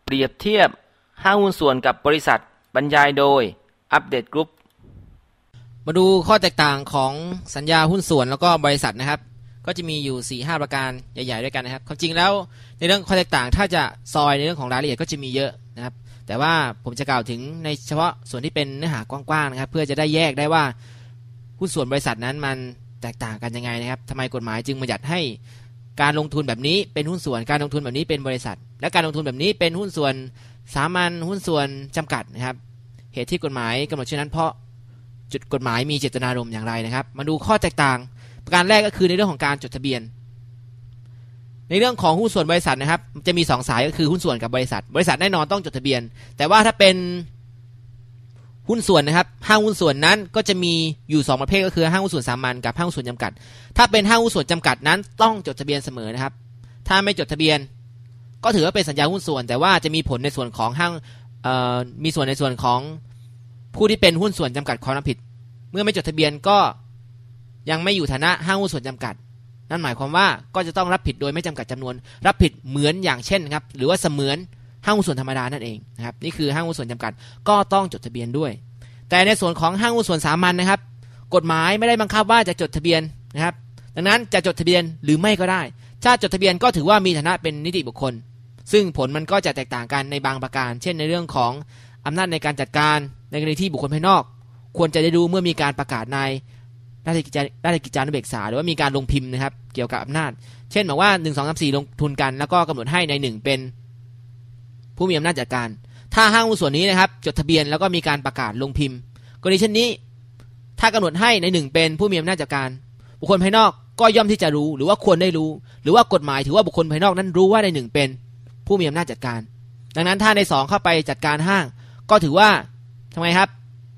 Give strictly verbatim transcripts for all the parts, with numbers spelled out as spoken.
เปรียบเทียบห้างหุ้นส่วนกับบริษัทบรรยายโดยอัปเดตกรุ๊ปมาดูข้อแตกต่างของสัญญาหุ้นส่วนแล้วก็บริษัทนะครับก็จะมีอยู่ สี่ห้า ประการใหญ่ๆด้วยกันนะครับความจริงแล้วในเรื่องข้อแตกต่างถ้าจะซอยในเรื่องของรายละเอียดก็จะมีเยอะนะครับแต่ว่าผมจะกล่าวถึงในเฉพาะส่วนที่เป็นเนื้อหากว้างๆนะครับเพื่อจะได้แยกได้ว่าหุ้นส่วนบริษัทนั้นมันแตกต่างกันยังไงนะครับทำไมกฎหมายจึงบัญญัติให้การลงทุนแบบนี้เป็นหุ้นส่วนการลงทุนแบบนี้เป็นบริษัทและการลงทุนแบบนี้เป็นหุ้นส่วนสามัญหุ้นส่วนจำกัดนะครับเหตุที่กฎหมายกำหนดเช่นนั้นเพราะจุดกฎหมายมีเจตนารมณ์อย่างไรนะครับมาดูข้อแตกต่างประการแรกก็คือในเรื่องของการจดทะเบียนในเรื่องของหุ้นส่วนบริษัทนะครับจะมีสองสายก็คือหุ้นส่วนกับบริษัทบริษัทแน่นอนต้องจดทะเบียนแต่ว่าถ้าเป็นหุ้นส่วนนะครับห้างหุ้นส่วนนั้นก็จะมีอยู่สองประเภทก็คือห้างหุ้นส่วนสามัญกับห้างหุ้นส่วนจำกัดถ้าเป็นห้างหุ้นส่วนจำกัดนั้นต้องจดทะเบียนเสมอนะครับถ้าไม่จดทะเบียนก็ถือว่าเป็นสัญญาหุ้นส่วนแต่ว่าจะมีผลในส่วนของห้างมีส่วนในส่วนของผู้ที่เป็นหุ้นส่วนจำกัดความรับผิดเมื่อไม่จดทะเบียนก็ยังไม่อยู่ฐานะห้างหุ้นส่วนจำกัดนั่นหมายความว่าก็จะต้องรับผิดโดยไม่จำกัดจำนวนรับผิดเหมือนอย่างเช่นครับหรือว่าเสมือนห้างหุ้นส่วนธรรมดานั่นเองนะครับนี่คือห้างหุ้นส่วนจำกัดก็ต้องจดทะเบียนด้วยแต่ในส่วนของห้างหุ้นส่วนสามัญนะครับกฎหมายไม่ได้บังคับว่าจะจดทะเบียนนะครับดังนั้นจะจดทะเบียนหรือไม่ก็ได้ถ้าจดทะเบียนก็ถือว่ามีฐานะเป็นนิติบุคคลซึ่งผลมันก็จะแตกต่างกันในบางประการเช่นในเรื่องของอำนาจในการจัดการในกรณีที่บุคคลภายนอกควรจะได้รู้เมื่อมีการประกาศในราชกิจจาราชกิจจานุเบกษาหรือว่ามีการลงพิมพ์นะครับเกี่ยวกับอำนาจเช่นบอกว่าหนึ่ง สอง สาม สี่ลงทุนกันแล้วก็กำหนดให้ในหนึ่งเป็นผู้มีอำนาจจัดการถ้าห้างหุ้นส่วนนี้นะครับจดทะเบียนแล้วก็มีการประกาศลงพิมพ์กรณีเช่นนี้ถ้ากำหนดให้ในหนึ่งเป็นผู้มีอำนาจจัดการบุคคลภายนอกก็ย่อมที่จะรู้หรือว่าควรได้รู้หรือว่ากฎหมายถือว่าบุคคลภายนอกนั้นรู้ว่าในหนึ่งเป็นผู้มีอำนาจจัดการดังนั้นถ้าในสองเข้าไปจัดการห้างก็ถือว่าทำไมครับ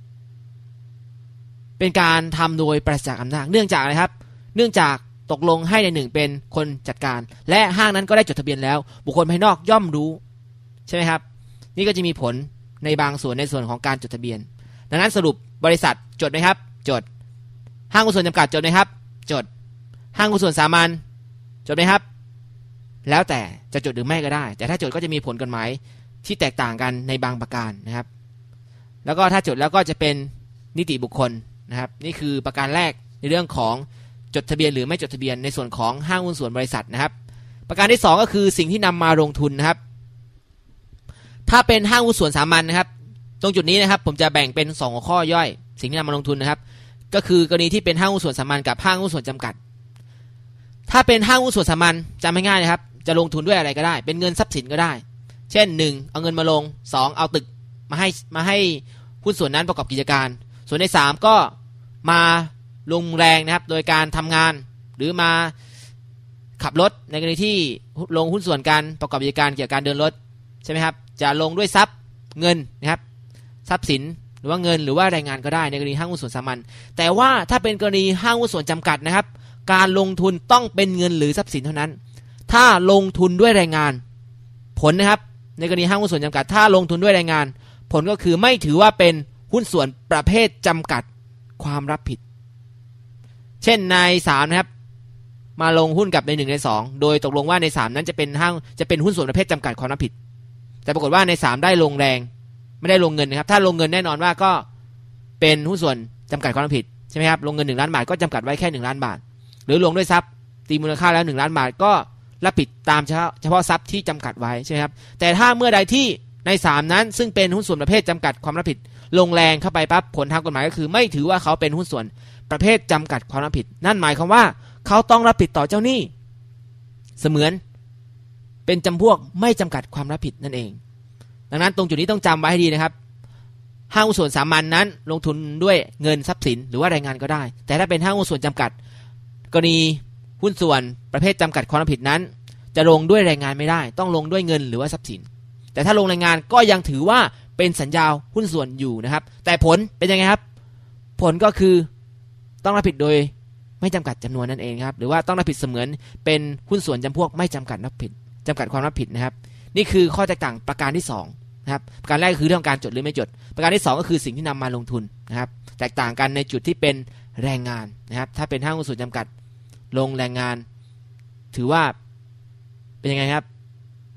เป็นการทำโดยปราศจากอำนาจเนื่องจากอะไรครับเนื่องจากตกลงให้ในหนึ่งเป็นคนจัดการและห้างนั้นก็ได้จดทะเบียนแล้วบุคคลภายนอกย่อมรู้ใช่ไหมครับนี่ก็จะมีผลในบางส่วนในส่วนของการจดทะเบียนดังนั้นสรุปบริษัทจดไหมครับจดห้างหุ้นส่วนจำกัดจดไหมครับจดห้างหุ้นส่วนสามัญจดไหมครับแล้วแต่จะจดหรือไม่ก็ได้แต่ถ้าจดก็จะมีผลกฎหมายที่แตกต่างกันในบางประการนะครับแล้วก็ถ้าจดแล้วก็จะเป็นนิติบุคคลนะครับนี่คือประการแรกในเรื่องของจดทะเบียนหรือไม่จดทะเบียนในส่วนของห้างหุ้นส่วนบริษัทนะครับประการที่สองก็คือสิ่งที่นำมาลงทุนนะครับถ้าเป็นห้างหุ้นส่วนสามัญนะครับตรงจุดนี้นะครับผมจะแบ่งเป็นสองหัวข้อย่อยสิ่งที่นำมาลงทุนนะครับก็คือกรณีที่เป็นห้างหุ้นส่วนสามัญกับห้างหุ้นส่วนจำกัดถ้าเป็นห้างหุ้นส่วนสามัญจำง่ายๆนะครับจะลงทุนด้วยอะไรก็ได้เป็นเงินทรัพย์สินก็ได้เช่นหนึ่งเอาเงินมาลงสองเอาตึกมาให้มาให้หุ้นส่วนนั้นประกอบกิจการส่วนในสามก็มาลงแรงนะครับโดยการทำงานหรือมาขับรถในกรณีที่ลงหุ้นส่วนการประกอบกิจการเกี่ยวกับการเดินรถใช่ไหมครับจะลงด้วยทรัพย์เงินนะครับทรัพย์สินหรือว่าเงินหรือว่าแรงงานก็ได้ในกรณีห้างหุ้นส่วนสามัญแต่ว่าถ้าเป็นกรณีห้างหุ้นส่วนจำกัดนะครับการลงทุนต้องเป็นเงินหรือทรัพย์สินเท่านั้นถ้าลงทุนด้วยแรงงานผลนะครับในกรณีห้างหุ้นส่วนจำกัดถ้าลงทุนด้วยแรงงานผลก็คือไม่ถือว่าเป็นหุ้นส่วนประเภทจำกัดความรับผิดเช่นในสามนะครับมาลงหุ้นกับในหนึ่งในสองโดยตกลงว่าในสามนั้นจะเป็นห้างจะเป็นหุ้นส่วนประเภทจำกัดความรับผิดแต่ปรากฏว่าในสามได้ลงแรงไม่ได้ลงเงินนะครับถ้าลงเงินแน่นอนว่าก็เป็นหุ้นส่วนจำกัดความรับผิดใช่ไหมครับลงเงินหนึ่งล้านบาทก็จำกัดไว้แค่หนึ่งล้านบาทหรือลงด้วยทรัพย์ตีมูลค่าแล้วหนึ่งล้านบาทก็รับผิดตามเฉพาะเฉพาะทรัพย์ที่จำกัดไว้ใช่ไหมครับแต่ถ้าเมื่อใดที่ในสามนั้นซึ่งเป็นหุ้นส่วนประเภทจำกัดความรับผิดลงแรงเข้าไปปั๊บผลทางกฎหมายก็คือไม่ถือว่าเขาเป็นหุ้นส่วนประเภทจำกัดความรับผิดนั่นหมายความว่าเขาต้องรับผิดต่อเจ้าหนี้เสมือนเป็นจำพวกไม่จำกัดความรับผิดนั่นเองดังนั้นตรงจุดนี้ต้องจำไว้ให้ดีนะครับห้างหุ้นส่วนสามัญ น, นั้นลงทุนด้วยเงินทรัพย์สินหรือว่าแรงงานก็ได้แต่ถ้าเป็นห้างหุ้นส่วนจำกัดกรณีหุ้นส่วนประเภทจำกัดความรับผิดนั้นจะลงด้วยแรงงานไม่ได้ต้องลงด้วยเงินหรือว่าทรัพย์สินแต่ถ้าลงแรงงานก็ยังถือว่าเป็นสัญญาหุ้นส่วนอยู่นะครับแต่ผลเป็นยังไงครับผลก็คือต้องรับผิดโดยไม่จำกัดจำนวนนั่นเองครับหรือว่าต้องรับผิดเสมือนเป็นหุ้นส่วนจำพวกไม่จำกัดรับผิดจำกัดความรับผิดนะครับนี่คือข้อแตกต่างประการที่สองนะครับประการแรกคือเรื่องการจดหรือไม่จดประการที่สองก็คือสิ่งที่นำมาลงทุนนะครับแตกต่างกันในจุดที่เป็นแรงงานนะครับถ้าเป็นห้างหุ้นส่วนจำกัดลงแรงงานถือว่าเป็นยังไงครับ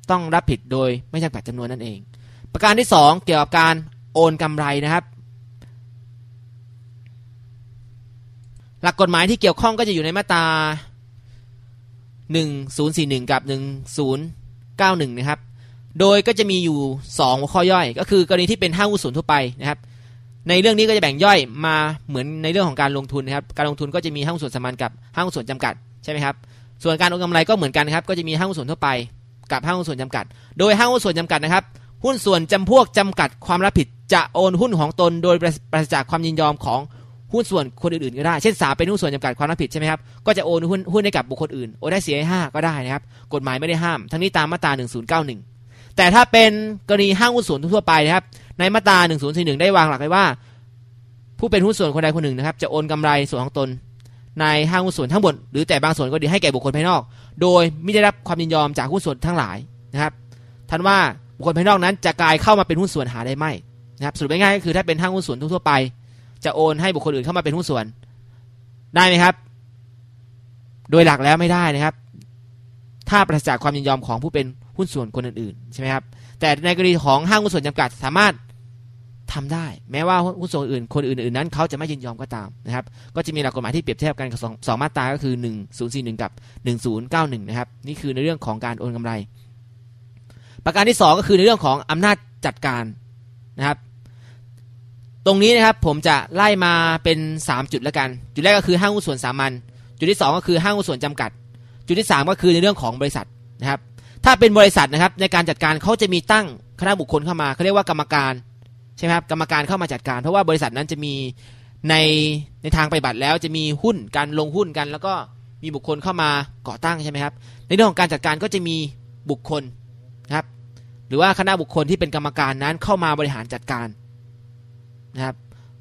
ต้องรับผิดโดยไม่จำกัดจำนวนนั่นเองประการที่สองเกี่ยวกับการโอนกำไรนะครับหลักกฎหมายที่เกี่ยวข้องก็จะอยู่ในมาตราหนึ่งศูนย์สี่หนึ่งกับหนึ่งศูนย์เก้าหนึ่งนะครับโดยก็จะมีอยู่สองหัวข้อย่อยก็คือกรณีที่เป็นห้างหุ้นส่วนทั่วไปนะครับในเรื่องนี้ก็จะแบ่งย่อยมาเหมือนในเรื่องของการลงทุนนะครับการลงทุนก็จะมีห้างหุ้นส่วนสามัญกับห้างหุ้นส่วนจำกัดใช่ไหมครับส่วนการโอนกำไรก็เหมือนกันครับก็จะมีห้างหุ้นส่วนทั่วไปกับห้างหุ้นส่วนจำกัดโดยห้างหุ้นส่วนจำกัดนะครับหุ้นส่วนจำพวกจำกัดความรับผิดจะโอนหุ้นของตนโดยปราศจากความยินยอมของหุ้นส่วนคนอื่นๆก็ได้เช่นสามเป็นหุ้นส่วนจำกัดความรับผิดใช่ไหมครับก็จะโอนหุ้นหุ้นให้กับบุคคลอื่นโอนได้เสียให้ห้าก็ได้นะครับกฎหมายไม่ได้ห้ามทั้งนี้ตามมาตราหนึ่งศูนย์เก้าหนึ่งแต่ถ้าเป็นกรณีห้างหุ้นส่วนทั่วไปนะครับในมาตราหนึ่งศูนย์สี่หนึ่งได้วางหลักไว้ว่าผู้เป็นหุ้นส่วนคนใดคนหนึ่งนะครับจะโอนกำไรส่วนของตนในห้างหุ้นส่วนทั้งหมดหรือแต่บางส่วนก็ดีให้แก่บุคคลภายนอกโดยไม่ได้รับความยินยอมจากหุ้นส่วนทั้งหลายนะครับท่านว่าบุคคลภายนอกนั้นจะกลายเข้ามาเป็นหุ้นส่วนหาได้ไหมนะครับสรุปง่ายๆก็คือถ้าเป็นห้างหุ้นส่วนทั่วไปจะโอนให้บุคคลอื่นเข้ามาเป็นหุ้นส่วนได้ไหมครับโดยหลักแล้วไม่ได้นะครับถ้าปราศจากความยินยอมของผู้เป็นหุ้นส่วนคนอื่นๆใช่ไหมครับแต่ในกรณีของห้างหุ้นส่วนจำกัดสามารถทำได้แม้ว่าหุ้นส่วนอื่นคนอื่นๆนั้นเขาจะไม่ยินยอมก็ตามนะครับก็จะมีหลักกฎหมายที่เปรียบเทียบกันกับสองมาตราก็คือหนึ่งศูนย์สี่หนึ่งกับหนึ่งศูนย์เก้าหนึ่งนะครับนี่คือในเรื่องของการโอนกำไรประการที่สองก็คือในเรื่องของอำนาจจัดการนะครับตรงนี้นะครับผมจะไล่มาเป็นสามจุดแล้วกันจุดแรกก็คือห้างหุ้นส่วนสามัญจุดที่สองก็คือห้างหุ้นส่วนจำกัดจุดที่สามก็คือในเรื่องของบริษัทนะครับถ้าเป็นบริษัทนะครับในการจัดการเขาจะมีตั้งคณะบุคคลเข้ามาเขาเรียกว่ากรรมการใช่ไหมครับกรรมการเข้ามาจัดการเพราะว่าบริษัทนั้นจะมีในในทางปฏิบัติแล้วจะมีหุ้นการลงหุ้นกันแล้วก็มีบุคคลเข้ามาก่อตั้งใช่ไหมครับในเรื่องของการจัดการก็จะมีบุคคลนะครับหรือว่าคณะบุคคลที่เป็นกรรมการนั้นเข้ามาบริหารจัดการนะครับ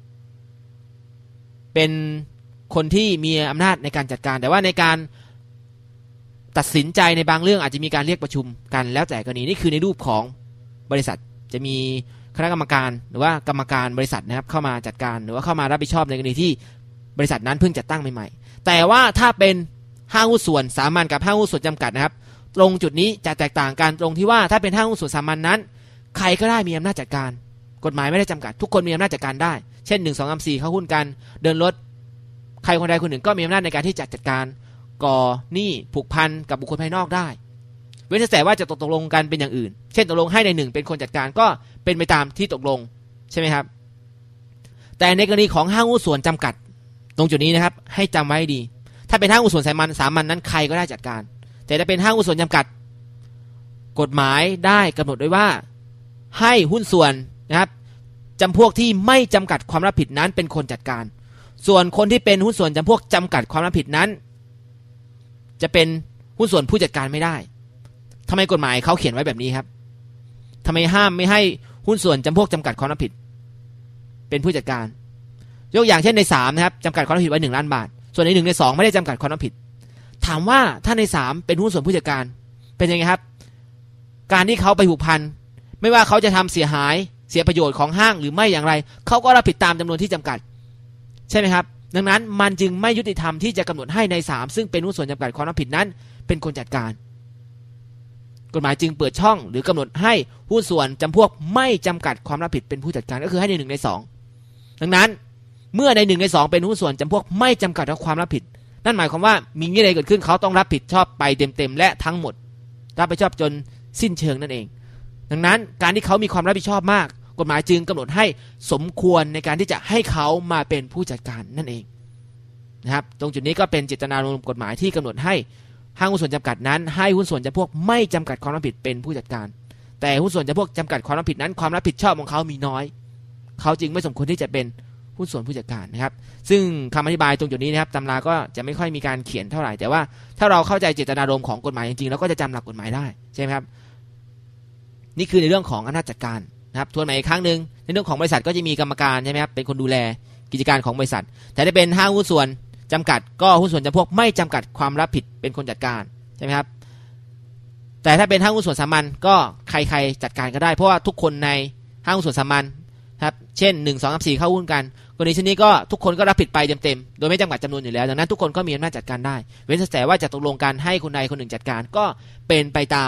เป็นคนที่มีอำนาจในการจัดการแต่ว่าในการตัดสินใจในบางเรื่องอาจจะมีการเรียกประชุมกันแล้วแต่กรณีนี่คือในรูปของบริษัทจะมีคณะกรรมการหรือว่ากรรมการบริษัทนะครับเข้ามาจัดการหรือว่าเข้ามารับผิดชอบในกรณีที่บริษัทนั้นเพิ่งจัดตั้งใหม่ๆแต่ว่าถ้าเป็นห้างหุ้นส่วนสามัญกับห้างหุ้นส่วนจำกัดนะครับตรงจุดนี้จะแตกต่างกันตรงที่ว่าถ้าเป็นห้างหุ้นส่วนสามัญนั้นใครก็ได้มีอำนาจจัดการกฎหมายไม่ได้จำกัดทุกคนมีอำนาจจัดการได้เช่นหนึ่ง สอง สาม สี่เข้าหุ้นกันเดินรถใครคนใดคนหนึ่งก็มีอำนาจในการที่จะจัดการก่อหนี้ผูกพันกับบุคคลภายนอกได้เว้นแต่ว่าจะตกลงกันเป็นอย่างอื่นเช่นตกลงให้ในหนึ่งเป็นคนจัดการก็เป็นไปตามที่ตกลงใช่ไหมครับแต่ในกรณีของห้างหุ้นส่วนจำกัดตรงจุดนี้นะครับให้จำไว้ดีถ้าเป็นห้างหุ้นส่วนสามัญสามัญนั้นใครก็ได้จัดการแต่ถ้าเป็นห้างหุ้นส่วนจำกัดกฎหมายได้กำหนดไว้ว่าให้หุ้นส่วนนะครับจำพวกที่ไม่จำกัดความรับผิดนั้นเป็นคนจัดการส่วนคนที่เป็นหุ้นส่วนจำพวกจำกัดความรับผิดนั้นจะเป็นหุ้นส่วนผู้จัดการไม่ได้ทำไมกฎหมายเขาเขียนไว้แบบนี้ครับทำไมห้ามไม่ให้หุ้นส่วนจำพวกจำกัดความรับผิดเป็นผู้จัดการยกอย่างเช่นในสามนะครับจำกัดความรับผิดไว้หนึ่งล้านบาทส่วนในหนึ่งในสองไม่ได้จำกัดความรับผิดถามว่าถ้าในสามเป็นหุ้นส่วนผู้จัดการเป็นยังไงครับการที่เขาไปผูกพันไม่ว่าเขาจะทำเสียหายเสียประโยชน์ของห้างหรือไม่อย่างไรเขาก็รับผิดตามจำนวนที่จำกัดใช่ไหมครับดังนั้นมันจึงไม่ยุติธรรมที่จะกำหนดให้ในสามซึ่งเป็นหุ้นส่วนจำกัดความรับผิดนั้นเป็นคนจัดการกฎหมายจึงเปิดช่องหรือกำหนดให้หุ้นส่วนจำพวกไม่จำกัดความรับผิดเป็นผู้จัดการก็คือให้ในหนึ่งในสองดังนั้นเมื่อในหนึ่งในสองเป็นหุ้นส่วนจำพวกไม่จำกัดความรับผิดนั่นหมายความว่ามีอะไรเกิดขึ้นเขาต้องรับผิดชอบไปเต็มๆและทั้งหมดรับผิดชอบจนสิ้นเชิงนั่นเองดังนั้นการที่เขามีความรับผิดชอบมากกฎหมายจึงกำหนดให้สมควรในการที่จะให้เขามาเป็นผู้จัดการนั่นเองนะครับตรงจุดนี้ก็เป็นเจตนารมณ์กฎหมายที่กำหนดให้ห้างหุ้นส่วนจำกัดนั้นให้หุ้นส่วนจำพวกไม่จำกัดความรับผิดเป็นผู้จัดการแต่หุ้นส่วนจำพวกจำกัดความรับผิดนั้นความรับผิดชอบของเขามีน้อยเขาจึงไม่สมควรที่จะเป็นหุ้นส่วนผู้จัดการนะครับซึ่งคำอธิบายตรงจุดนี้นะครับตำราก็จะไม่ค่อยมีการเขียนเท่าไหร่แต่ว่าถ้าเราเข้าใจเจตนารมณ์ของกฎหมายจริงๆเราก็จะจำหลักกฎหมายได้ใช่ไหมครับนี่คือในเรื่องของอำนาจจัดการนะครับทวนใหม่อีกครั้งนึงในเรื่องของบริษัทก็จะมีกรรมการใช่ไหมครับเป็นคนดูแลกิจการของบริษัทแต่ถ้าเป็นห้างหุ้นส่วนจำกัดก็หุ้นส่วนจำพวกไม่จำกัดความรับผิดเป็นคนจัดการใช่ไหมครับแต่ถ้าเป็นห้างหุ้นส่วนสามัญก็ใครๆจัดการก็ได้เพราะว่าทุกคนในห้างหุ้นส่วนสามัญครับเช่นหนึ่ง สอง สาม สี่เข้าหุ้นกันกรณีเช่นนี้ก็ทุกคนก็รับผิดไปเต็มๆโดยไม่จำกัดจำนวนอยู่แล้วดังนั้นทุกคนก็มีอำนาจจัดการได้เว้นแต่ว่าจะตกลงกันให้คนใดคนหนึ่งจัดการก็เป็นไปตาม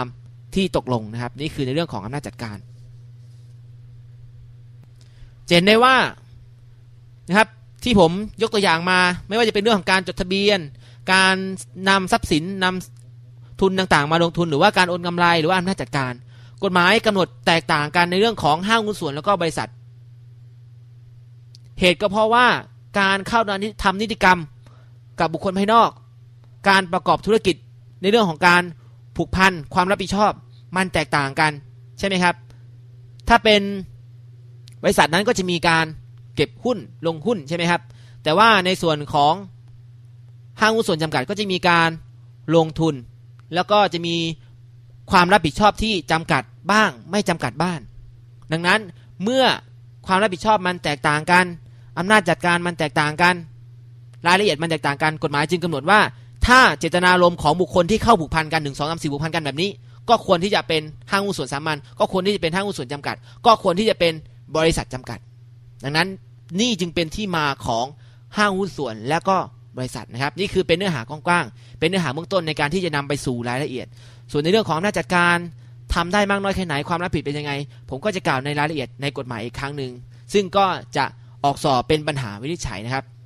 ที่ตกลงนะครับนี่คือในเรื่องของอำนาจจัดการเห็นได้ว่านะครับที่ผมยกตัวอย่างมาไม่ว่าจะเป็นเรื่องของการจดทะเบียนการนำทรัพย์สินนำทุนต่างๆมาลงทุนหรือว่าการโอนกำไรหรือว่าอำนาจจัดการกฎหมายกำหนดแตกต่างกันในเรื่องของห้างหุ้นส่วนแล้วก็บริษัทเหตุก็เพราะว่าการเข้าทำนิติกรรมกับบุคคลภายนอกการประกอบธุรกิจในเรื่องของการผูกพันความรับผิดชอบมันแตกต่างกันใช่ไหมครับถ้าเป็นบริษัทนั้นก็จะมีการเก็บหุ้นลงหุ้นใช่ไหมครับแต่ว่าในส่วนของห้างหุ้นส่วนจำกัดก็จะมีการลงทุนแล้วก็จะมีความรับผิดชอบที่จำกัดบ้างไม่จำกัดบ้างดังนั้นเมื่อความรับผิดชอบมันแตกต่างกันอำนาจจัดการมันแตกต่างกันรายละเอียดมันแตกต่างกันกฎหมายจึงกำหนดว่าถ้าเจตนารมณ์ของบุคคลที่เข้าผูกพันกันหนึ่ง สอง สาม สี่ผูกพันกันแบบนี้ก็ควรที่จะเป็นห้างหุ้นส่วนสามัญก็ควรที่จะเป็นห้างหุ้นส่วนจำกัดก็ควรที่จะเป็นบริษัทจำกัดดังนั้นนี่จึงเป็นที่มาของห้างหุ้นส่วนและก็บริษัทนะครับนี่คือเป็นเนื้อหากว้างๆเป็นเนื้อหาเบื้องต้นในการที่จะนำไปสู่รายละเอียดส่วนในเรื่องของอำนาจจัดการทำได้มากน้อยแค่ไหนความรับผิดเป็นยังไงผมก็จะกล่าวในรายละเอียดในกฎหมายอีกครั้งหนึ่งซึ่งก็จะออกสอบเป็นปัญหาวินิจฉัยนะครับ